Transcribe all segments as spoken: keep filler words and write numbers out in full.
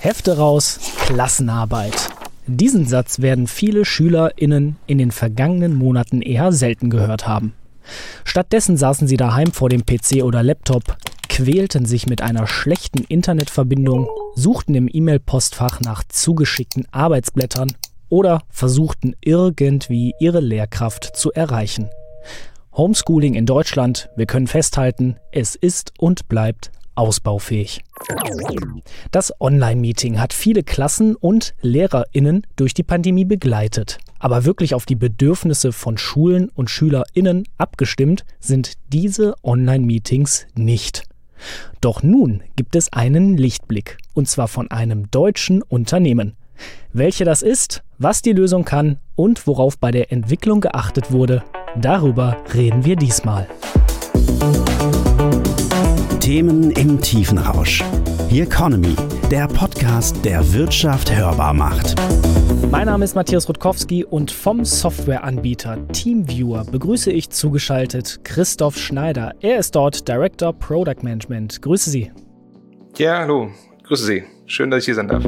Hefte raus, Klassenarbeit. Diesen Satz werden viele SchülerInnen in den vergangenen Monaten eher selten gehört haben. Stattdessen saßen sie daheim vor dem P C oder Laptop, quälten sich mit einer schlechten Internetverbindung, suchten im E-Mail-Postfach nach zugeschickten Arbeitsblättern oder versuchten irgendwie ihre Lehrkraft zu erreichen. Homeschooling in Deutschland, wir können festhalten, es ist und bleibt ausbaufähig. Das Online-Meeting hat viele Klassen und LehrerInnen durch die Pandemie begleitet. Aber wirklich auf die Bedürfnisse von Schulen und SchülerInnen abgestimmt sind diese Online-Meetings nicht. Doch nun gibt es einen Lichtblick, und zwar von einem deutschen Unternehmen. Welche das ist, was die Lösung kann und worauf bei der Entwicklung geachtet wurde, darüber reden wir diesmal. Themen im Tiefenrausch. The Economy, der Podcast, der Wirtschaft hörbar macht. Mein Name ist Matthias Rutkowski und vom Softwareanbieter TeamViewer begrüße ich zugeschaltet Christoph Schneider. Er ist dort Director Product Management. Grüße Sie. Ja, hallo. Grüße Sie. Schön, dass ich hier sein darf.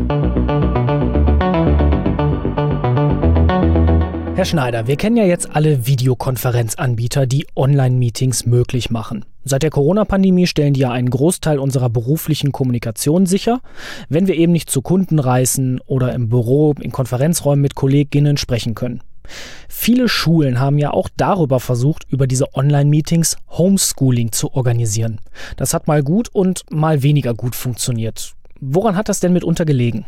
Herr Schneider, wir kennen ja jetzt alle Videokonferenzanbieter, die Online-Meetings möglich machen. Seit der Corona-Pandemie stellen die ja einen Großteil unserer beruflichen Kommunikation sicher, wenn wir eben nicht zu Kunden reisen oder im Büro, in Konferenzräumen mit Kolleginnen sprechen können. Viele Schulen haben ja auch darüber versucht, über diese Online-Meetings Homeschooling zu organisieren. Das hat mal gut und mal weniger gut funktioniert. Woran hat das denn mitunter gelegen?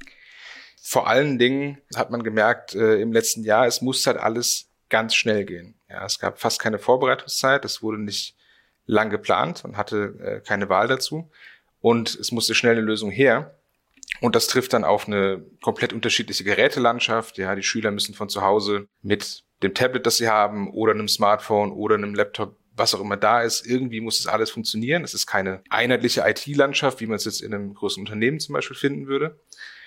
Vor allen Dingen hat man gemerkt äh, im letzten Jahr, es muss halt alles ganz schnell gehen. Ja, es gab fast keine Vorbereitungszeit, es wurde nicht lang geplant und hatte äh, keine Wahl dazu. Und es musste schnell eine Lösung her. Und das trifft dann auf eine komplett unterschiedliche Gerätelandschaft. Ja, die Schüler müssen von zu Hause mit dem Tablet, das sie haben, oder einem Smartphone oder einem Laptop, was auch immer da ist, irgendwie muss das alles funktionieren. Es ist keine einheitliche I T-Landschaft, wie man es jetzt in einem großen Unternehmen zum Beispiel finden würde.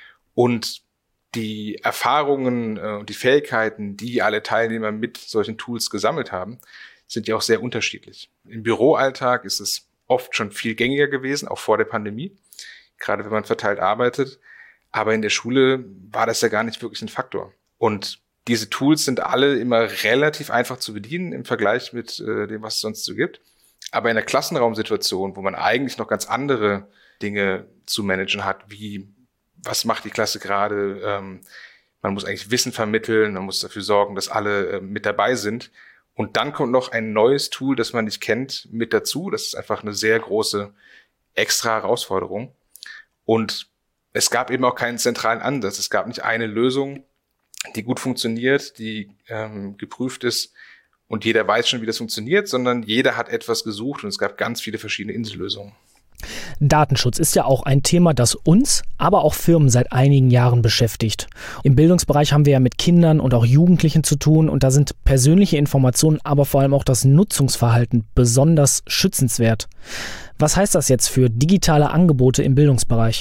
Und die Erfahrungen und äh, die Fähigkeiten, die alle Teilnehmer mit solchen Tools gesammelt haben, sind ja auch sehr unterschiedlich. Im Büroalltag ist es oft schon viel gängiger gewesen, auch vor der Pandemie, gerade wenn man verteilt arbeitet. Aber in der Schule war das ja gar nicht wirklich ein Faktor. Und diese Tools sind alle immer relativ einfach zu bedienen im Vergleich mit äh, dem, was es sonst so gibt. Aber in der Klassenraumsituation, wo man eigentlich noch ganz andere Dinge zu managen hat, wie was macht die Klasse gerade, ähm, man muss eigentlich Wissen vermitteln, man muss dafür sorgen, dass alle äh, mit dabei sind. Und dann kommt noch ein neues Tool, das man nicht kennt, mit dazu. Das ist einfach eine sehr große extra Herausforderung. Und es gab eben auch keinen zentralen Ansatz. Es gab nicht eine Lösung, die gut funktioniert, die ähm, geprüft ist und jeder weiß schon, wie das funktioniert, sondern jeder hat etwas gesucht und es gab ganz viele verschiedene Insellösungen. Datenschutz ist ja auch ein Thema, das uns, aber auch Firmen seit einigen Jahren beschäftigt. Im Bildungsbereich haben wir ja mit Kindern und auch Jugendlichen zu tun und da sind persönliche Informationen, aber vor allem auch das Nutzungsverhalten besonders schützenswert. Was heißt das jetzt für digitale Angebote im Bildungsbereich?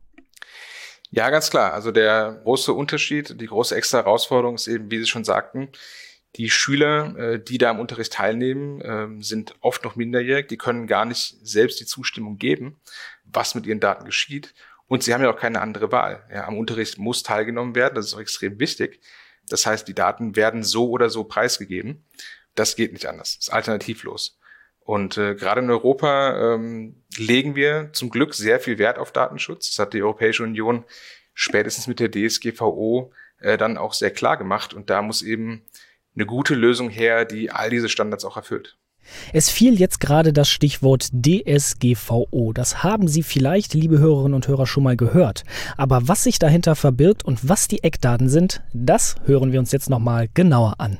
Ja, ganz klar. Also der große Unterschied, die große extra Herausforderung ist eben, wie Sie schon sagten, die Schüler, die da am Unterricht teilnehmen, sind oft noch minderjährig. Die können gar nicht selbst die Zustimmung geben, was mit ihren Daten geschieht. Und sie haben ja auch keine andere Wahl. Ja, am Unterricht muss teilgenommen werden. Das ist auch extrem wichtig. Das heißt, die Daten werden so oder so preisgegeben. Das geht nicht anders. Das ist alternativlos. Und äh, gerade in Europa ähm, legen wir zum Glück sehr viel Wert auf Datenschutz. Das hat die Europäische Union spätestens mit der D S G V O äh, dann auch sehr klar gemacht. Und da muss eben eine gute Lösung her, die all diese Standards auch erfüllt. Es fiel jetzt gerade das Stichwort D S G V O. Das haben Sie vielleicht, liebe Hörerinnen und Hörer, schon mal gehört. Aber was sich dahinter verbirgt und was die Eckdaten sind, das hören wir uns jetzt nochmal genauer an.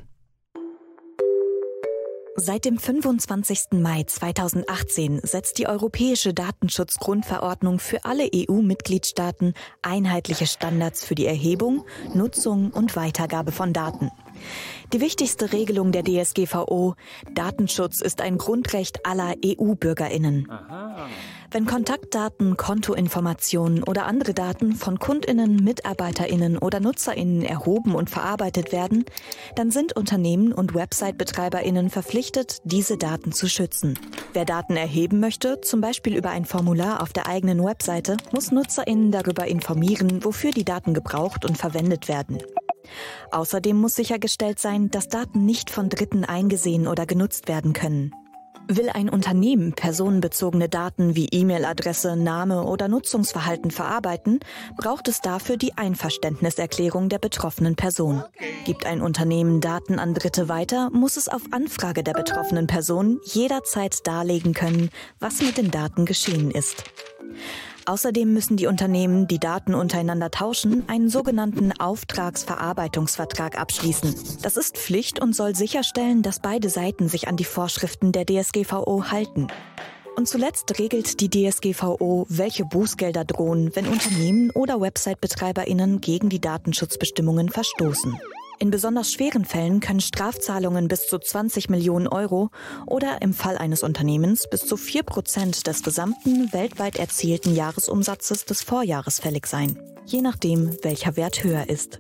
Seit dem fünfundzwanzigsten Mai zweitausendachtzehn setzt die Europäische Datenschutzgrundverordnung für alle E U-Mitgliedstaaten einheitliche Standards für die Erhebung, Nutzung und Weitergabe von Daten. Die wichtigste Regelung der D S G V O: Datenschutz ist ein Grundrecht aller E U-BürgerInnen. Aha. Wenn Kontaktdaten, Kontoinformationen oder andere Daten von KundInnen, MitarbeiterInnen oder NutzerInnen erhoben und verarbeitet werden, dann sind Unternehmen und Website-BetreiberInnen verpflichtet, diese Daten zu schützen. Wer Daten erheben möchte, zum Beispiel über ein Formular auf der eigenen Webseite, muss NutzerInnen darüber informieren, wofür die Daten gebraucht und verwendet werden. Außerdem muss sichergestellt sein, dass Daten nicht von Dritten eingesehen oder genutzt werden können. Will ein Unternehmen personenbezogene Daten wie E-Mail-Adresse, Name oder Nutzungsverhalten verarbeiten, braucht es dafür die Einverständniserklärung der betroffenen Person. Gibt ein Unternehmen Daten an Dritte weiter, muss es auf Anfrage der betroffenen Person jederzeit darlegen können, was mit den Daten geschehen ist. Außerdem müssen die Unternehmen, die Daten untereinander tauschen, einen sogenannten Auftragsverarbeitungsvertrag abschließen. Das ist Pflicht und soll sicherstellen, dass beide Seiten sich an die Vorschriften der D S G V O halten. Und zuletzt regelt die D S G V O, welche Bußgelder drohen, wenn Unternehmen oder Website-BetreiberInnen gegen die Datenschutzbestimmungen verstoßen. In besonders schweren Fällen können Strafzahlungen bis zu zwanzig Millionen Euro oder im Fall eines Unternehmens bis zu vier Prozent des gesamten weltweit erzielten Jahresumsatzes des Vorjahres fällig sein, je nachdem, welcher Wert höher ist.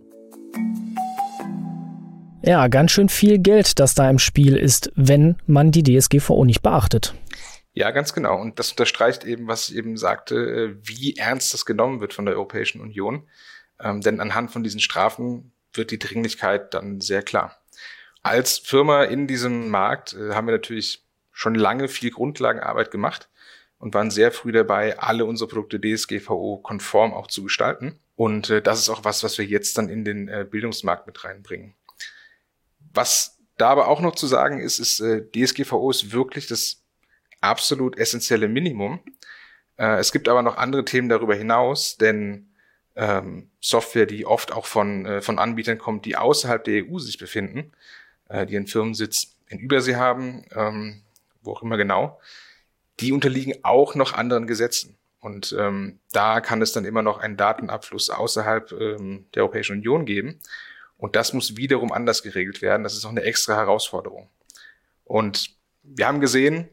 Ja, ganz schön viel Geld, das da im Spiel ist, wenn man die D S G V O nicht beachtet. Ja, ganz genau. Und das unterstreicht eben, was ich eben sagte, wie ernst das genommen wird von der Europäischen Union. Ähm, denn anhand von diesen Strafen wird die Dringlichkeit dann sehr klar. Als Firma in diesem Markt äh, haben wir natürlich schon lange viel Grundlagenarbeit gemacht und waren sehr früh dabei, alle unsere Produkte D S G V O-konform auch zu gestalten. Und äh, das ist auch was, was wir jetzt dann in den äh, Bildungsmarkt mit reinbringen. Was da aber auch noch zu sagen ist, ist, äh, D S G V O ist wirklich das absolut essentielle Minimum. Äh, es gibt aber noch andere Themen darüber hinaus, denn ähm, Software, die oft auch von, äh, von Anbietern kommt, die außerhalb der E U sich befinden, äh, die einen Firmensitz in Übersee haben, ähm, wo auch immer genau, die unterliegen auch noch anderen Gesetzen. Und ähm, da kann es dann immer noch einen Datenabfluss außerhalb ähm, der Europäischen Union geben. Und das muss wiederum anders geregelt werden. Das ist auch eine extra Herausforderung. Und wir haben gesehen,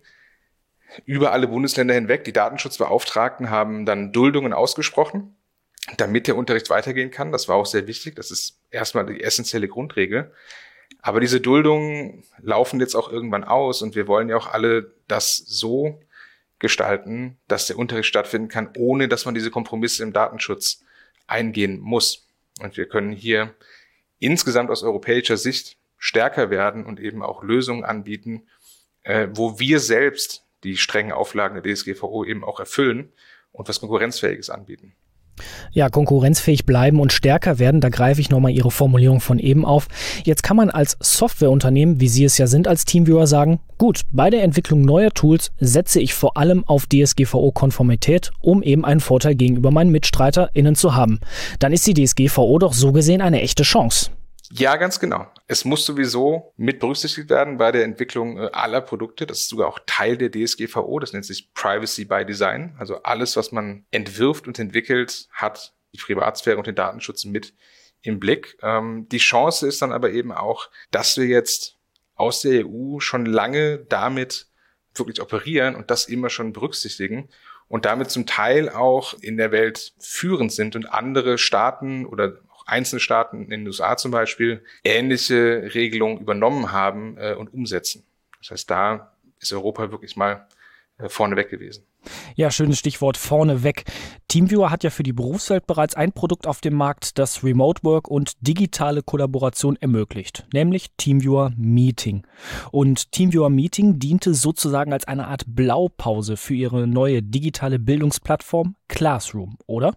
über alle Bundesländer hinweg, die Datenschutzbeauftragten haben dann Duldungen ausgesprochen, damit der Unterricht weitergehen kann. Das war auch sehr wichtig. Das ist erstmal die essentielle Grundregel. Aber diese Duldungen laufen jetzt auch irgendwann aus und wir wollen ja auch alle das so gestalten, dass der Unterricht stattfinden kann, ohne dass man diese Kompromisse im Datenschutz eingehen muss. Und wir können hier insgesamt aus europäischer Sicht stärker werden und eben auch Lösungen anbieten, äh, wo wir selbst die strengen Auflagen der D S G V O eben auch erfüllen und was Konkurrenzfähiges anbieten. Ja, konkurrenzfähig bleiben und stärker werden, da greife ich nochmal Ihre Formulierung von eben auf. Jetzt kann man als Softwareunternehmen, wie Sie es ja sind als Teamviewer, sagen, gut, bei der Entwicklung neuer Tools setze ich vor allem auf D S G V O-Konformität, um eben einen Vorteil gegenüber meinen MitstreiterInnen zu haben. Dann ist die D S G V O doch so gesehen eine echte Chance. Ja, ganz genau. Es muss sowieso mit berücksichtigt werden bei der Entwicklung aller Produkte. Das ist sogar auch Teil der D S G V O. Das nennt sich Privacy by Design. Also alles, was man entwirft und entwickelt, hat die Privatsphäre und den Datenschutz mit im Blick. Ähm, die Chance ist dann aber eben auch, dass wir jetzt aus der E U schon lange damit wirklich operieren und das immer schon berücksichtigen und damit zum Teil auch in der Welt führend sind und andere Staaten oder einzelne Staaten in den U S A zum Beispiel ähnliche Regelungen übernommen haben äh, und umsetzen. Das heißt, da ist Europa wirklich mal äh, vorneweg gewesen. Ja, schönes Stichwort vorneweg. Teamviewer hat ja für die Berufswelt bereits ein Produkt auf dem Markt, das Remote Work und digitale Kollaboration ermöglicht, nämlich Teamviewer Meeting. Und Teamviewer Meeting diente sozusagen als eine Art Blaupause für ihre neue digitale Bildungsplattform Classroom, oder?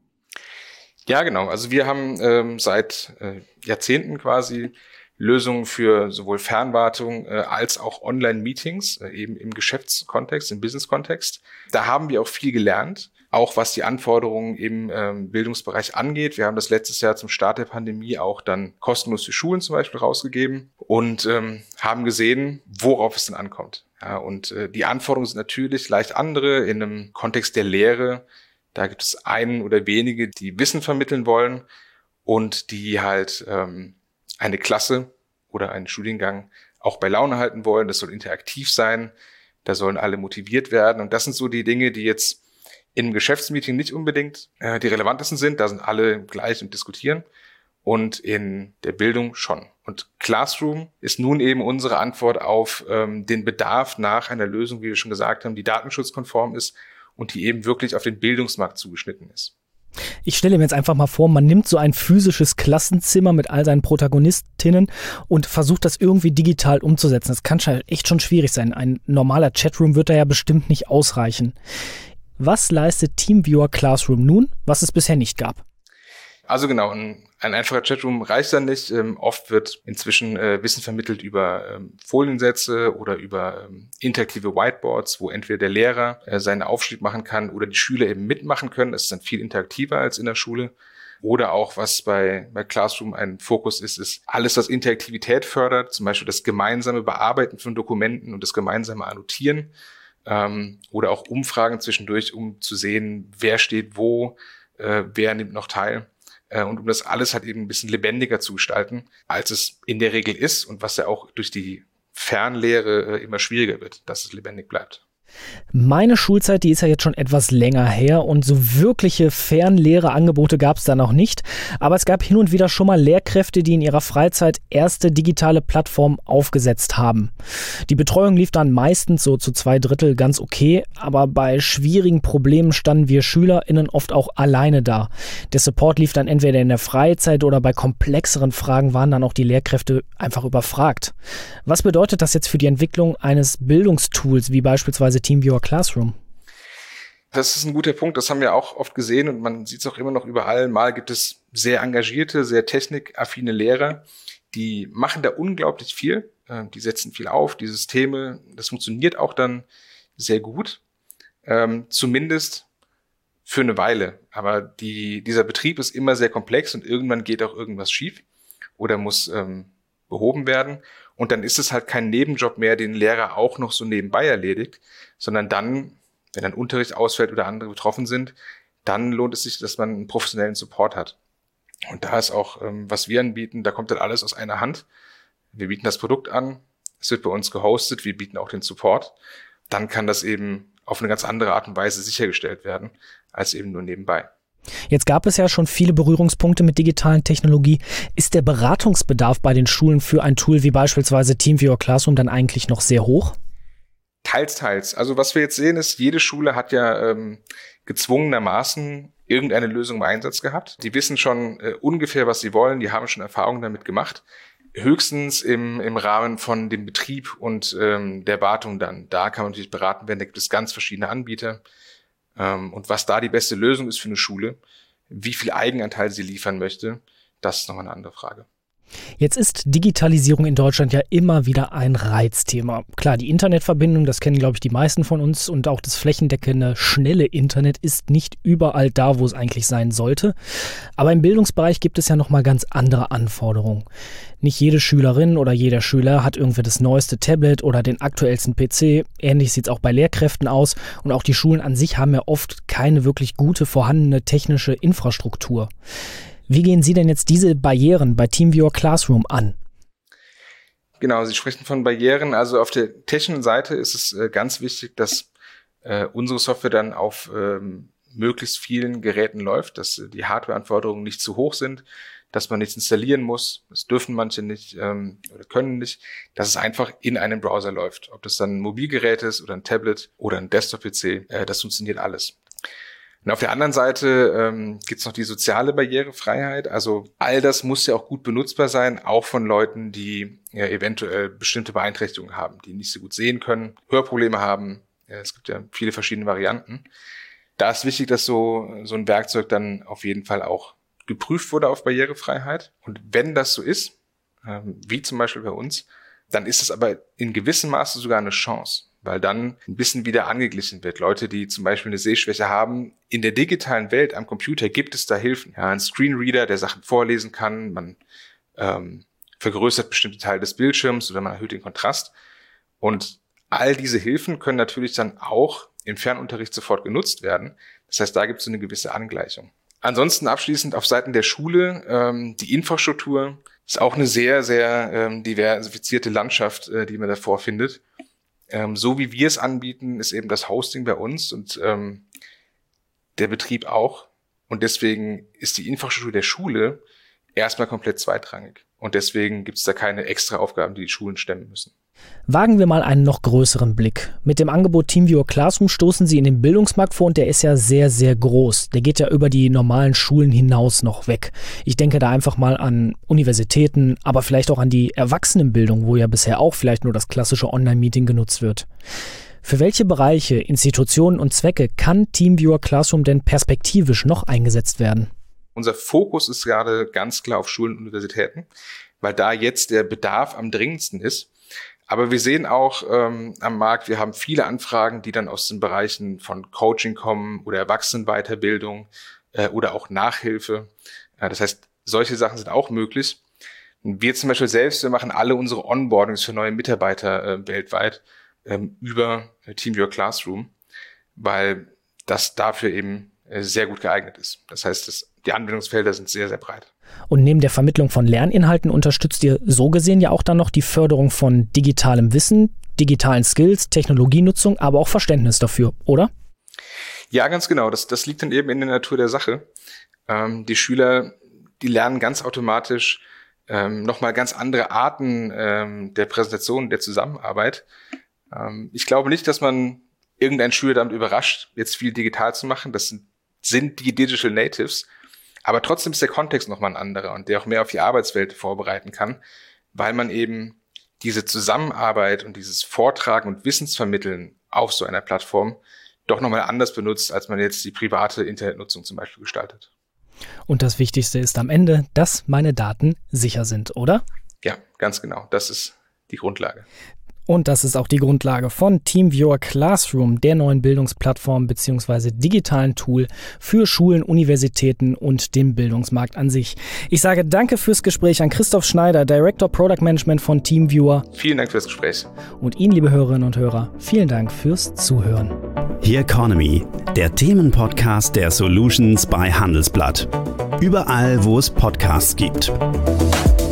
Ja, genau. Also wir haben ähm, seit äh, Jahrzehnten quasi Lösungen für sowohl Fernwartung äh, als auch Online-Meetings, äh, eben im Geschäftskontext, im Business-Kontext. Da haben wir auch viel gelernt, auch was die Anforderungen im ähm, Bildungsbereich angeht. Wir haben das letztes Jahr zum Start der Pandemie auch dann kostenlos für Schulen zum Beispiel rausgegeben und ähm, haben gesehen, worauf es denn ankommt. Ja, und äh, die Anforderungen sind natürlich leicht andere in einem Kontext der Lehre. Da gibt es einen oder wenige, die Wissen vermitteln wollen und die halt ähm, eine Klasse oder einen Studiengang auch bei Laune halten wollen. Das soll interaktiv sein, da sollen alle motiviert werden. Und das sind so die Dinge, die jetzt im Geschäftsmeeting nicht unbedingt äh, die relevantesten sind. Da sind alle gleich und diskutieren. Und in der Bildung schon. Und Classroom ist nun eben unsere Antwort auf ähm, den Bedarf nach einer Lösung, wie wir schon gesagt haben, die datenschutzkonform ist und die eben wirklich auf den Bildungsmarkt zugeschnitten ist. Ich stelle mir jetzt einfach mal vor, man nimmt so ein physisches Klassenzimmer mit all seinen Protagonistinnen und versucht das irgendwie digital umzusetzen. Das kann schon echt schon schwierig sein. Ein normaler Chatroom wird da ja bestimmt nicht ausreichen. Was leistet TeamViewer Classroom nun, was es bisher nicht gab? Also genau, ein, ein einfacher Chatroom reicht dann nicht. Ähm, oft wird inzwischen äh, Wissen vermittelt über ähm, Foliensätze oder über ähm, interaktive Whiteboards, wo entweder der Lehrer äh, seinen Aufschrieb machen kann oder die Schüler eben mitmachen können. Das ist dann viel interaktiver als in der Schule. Oder auch, was bei, bei Classroom ein Fokus ist, ist alles, was Interaktivität fördert, zum Beispiel das gemeinsame Bearbeiten von Dokumenten und das gemeinsame Annotieren. Ähm, oder auch Umfragen zwischendurch, um zu sehen, wer steht wo, äh, wer nimmt noch teil. Und um das alles halt eben ein bisschen lebendiger zu gestalten, als es in der Regel ist und was ja auch durch die Fernlehre immer schwieriger wird, dass es lebendig bleibt. Meine Schulzeit, die ist ja jetzt schon etwas länger her und so wirkliche Fernlehreangebote gab es da noch nicht. Aber es gab hin und wieder schon mal Lehrkräfte, die in ihrer Freizeit erste digitale Plattformen aufgesetzt haben. Die Betreuung lief dann meistens so zu zwei Drittel ganz okay, aber bei schwierigen Problemen standen wir SchülerInnen oft auch alleine da. Der Support lief dann entweder in der Freizeit oder bei komplexeren Fragen waren dann auch die Lehrkräfte einfach überfragt. Was bedeutet das jetzt für die Entwicklung eines Bildungstools wie beispielsweise TeamViewer Classroom? Das ist ein guter Punkt. Das haben wir auch oft gesehen und man sieht es auch immer noch überall. Mal gibt es sehr engagierte, sehr technikaffine Lehrer, die machen da unglaublich viel. Die setzen viel auf, die Systeme. Das funktioniert auch dann sehr gut. Ähm, zumindest für eine Weile. Aber die, dieser Betrieb ist immer sehr komplex und irgendwann geht auch irgendwas schief oder muss ähm, behoben werden. Und dann ist es halt kein Nebenjob mehr, den Lehrer auch noch so nebenbei erledigt, sondern dann, wenn dann Unterricht ausfällt oder andere betroffen sind, dann lohnt es sich, dass man einen professionellen Support hat. Und da ist auch, ähm, was wir anbieten, da kommt dann alles aus einer Hand. Wir bieten das Produkt an, es wird bei uns gehostet, wir bieten auch den Support. Dann kann das eben auf eine ganz andere Art und Weise sichergestellt werden, als eben nur nebenbei. Jetzt gab es ja schon viele Berührungspunkte mit digitalen Technologie. Ist der Beratungsbedarf bei den Schulen für ein Tool wie beispielsweise TeamViewer Classroom dann eigentlich noch sehr hoch? Teils, teils. Also was wir jetzt sehen ist, jede Schule hat ja ähm, gezwungenermaßen irgendeine Lösung im Einsatz gehabt. Die wissen schon äh, ungefähr, was sie wollen. Die haben schon Erfahrungen damit gemacht. Höchstens im, im Rahmen von dem Betrieb und ähm, der Wartung dann. Da kann man natürlich beraten werden. Da gibt es ganz verschiedene Anbieter. Und was da die beste Lösung ist für eine Schule, wie viel Eigenanteil sie liefern möchte, das ist nochmal eine andere Frage. Jetzt ist Digitalisierung in Deutschland ja immer wieder ein Reizthema. Klar, die Internetverbindung, das kennen, glaube ich, die meisten von uns und auch das flächendeckende, schnelle Internet ist nicht überall da, wo es eigentlich sein sollte. Aber im Bildungsbereich gibt es ja nochmal ganz andere Anforderungen. Nicht jede Schülerin oder jeder Schüler hat irgendwie das neueste Tablet oder den aktuellsten P C. Ähnlich sieht es auch bei Lehrkräften aus. Und auch die Schulen an sich haben ja oft keine wirklich gute vorhandene technische Infrastruktur. Wie gehen Sie denn jetzt diese Barrieren bei TeamViewer Classroom an? Genau, Sie sprechen von Barrieren. Also auf der technischen Seite ist es äh, ganz wichtig, dass äh, unsere Software dann auf ähm, möglichst vielen Geräten läuft, dass äh, die Hardwareanforderungen nicht zu hoch sind, dass man nichts installieren muss. Das dürfen manche nicht ähm, oder können nicht. Dass es einfach in einem Browser läuft. Ob das dann ein Mobilgerät ist oder ein Tablet oder ein Desktop-P C, äh, das funktioniert alles. Und auf der anderen Seite ähm, gibt es noch die soziale Barrierefreiheit. Also all das muss ja auch gut benutzbar sein, auch von Leuten, die ja, eventuell bestimmte Beeinträchtigungen haben, die nicht so gut sehen können, Hörprobleme haben. Ja, es gibt ja viele verschiedene Varianten. Da ist wichtig, dass so, so ein Werkzeug dann auf jeden Fall auch geprüft wurde auf Barrierefreiheit. Und wenn das so ist, ähm, wie zum Beispiel bei uns, dann ist es aber in gewissem Maße sogar eine Chance. Weil dann ein bisschen wieder angeglichen wird. Leute, die zum Beispiel eine Sehschwäche haben, in der digitalen Welt am Computer gibt es da Hilfen. Ja, ein Screenreader, der Sachen vorlesen kann, man ähm, vergrößert bestimmte Teile des Bildschirms oder man erhöht den Kontrast. Und all diese Hilfen können natürlich dann auch im Fernunterricht sofort genutzt werden. Das heißt, da gibt es eine gewisse Angleichung. Ansonsten abschließend auf Seiten der Schule, ähm, die Infrastruktur Ist auch eine sehr, sehr ähm, diversifizierte Landschaft, äh, die man da vorfindet. Ähm, so wie wir es anbieten, ist eben das Hosting bei uns und ähm, der Betrieb auch. Und deswegen ist die Infrastruktur der Schule erstmal komplett zweitrangig. Und deswegen gibt es da keine extra Aufgaben, die die Schulen stemmen müssen. Wagen wir mal einen noch größeren Blick. Mit dem Angebot TeamViewer Classroom stoßen Sie in den Bildungsmarkt vor und der ist ja sehr, sehr groß. Der geht ja über die normalen Schulen hinaus noch weg. Ich denke da einfach mal an Universitäten, aber vielleicht auch an die Erwachsenenbildung, wo ja bisher auch vielleicht nur das klassische Online-Meeting genutzt wird. Für welche Bereiche, Institutionen und Zwecke kann TeamViewer Classroom denn perspektivisch noch eingesetzt werden? Unser Fokus ist gerade ganz klar auf Schulen und Universitäten, weil da jetzt der Bedarf am dringendsten ist. Aber wir sehen auch ähm, am Markt, wir haben viele Anfragen, die dann aus den Bereichen von Coaching kommen oder Erwachsenenweiterbildung äh, oder auch Nachhilfe. Ja, das heißt, solche Sachen sind auch möglich. Und wir zum Beispiel selbst, wir machen alle unsere Onboardings für neue Mitarbeiter äh, weltweit ähm, über TeamViewer Classroom, weil das dafür eben äh, sehr gut geeignet ist. Das heißt, das, die Anwendungsfelder sind sehr, sehr breit. Und neben der Vermittlung von Lerninhalten unterstützt ihr so gesehen ja auch dann noch die Förderung von digitalem Wissen, digitalen Skills, Technologienutzung, aber auch Verständnis dafür, oder? Ja, ganz genau. Das, das liegt dann eben in der Natur der Sache. Ähm, die Schüler, die lernen ganz automatisch ähm, nochmal ganz andere Arten ähm, der Präsentation, der Zusammenarbeit. Ähm, ich glaube nicht, dass man irgendeinen Schüler damit überrascht, jetzt viel digital zu machen. Das sind, sind die Digital Natives. Aber trotzdem ist der Kontext nochmal ein anderer und der auch mehr auf die Arbeitswelt vorbereiten kann, weil man eben diese Zusammenarbeit und dieses Vortragen und Wissensvermitteln auf so einer Plattform doch nochmal anders benutzt, als man jetzt die private Internetnutzung zum Beispiel gestaltet. Und das Wichtigste ist am Ende, dass meine Daten sicher sind, oder? Ja, ganz genau. Das ist die Grundlage. Und das ist auch die Grundlage von TeamViewer Classroom, der neuen Bildungsplattform bzw. digitalen Tool für Schulen, Universitäten und den Bildungsmarkt an sich. Ich sage danke fürs Gespräch an Christoph Schneider, Director Product Management von TeamViewer. Vielen Dank fürs Gespräch. Und Ihnen, liebe Hörerinnen und Hörer, vielen Dank fürs Zuhören. The Economy, der Themenpodcast der Solutions bei Handelsblatt. Überall, wo es Podcasts gibt.